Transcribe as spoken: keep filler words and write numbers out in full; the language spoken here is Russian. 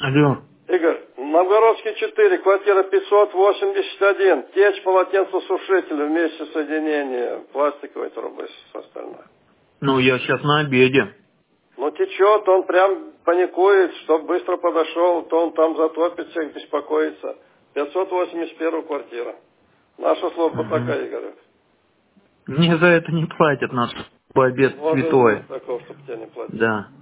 Алло. Игорь, Новгородский четыре, квартира пятьсот восемьдесят один, течь полотенцесушителя вместе соединения пластиковой трубы с остальной. Ну, я сейчас на обеде. Ну, течет, он прям паникует, чтоб быстро подошел, то он там затопит всех, беспокоится. пятьсот восемьдесят первая квартира. Наша служба Угу. такая, Игорь. Мне за это не платят, наш обед Может святой. быть такого, чтобы тебя не платили. Да.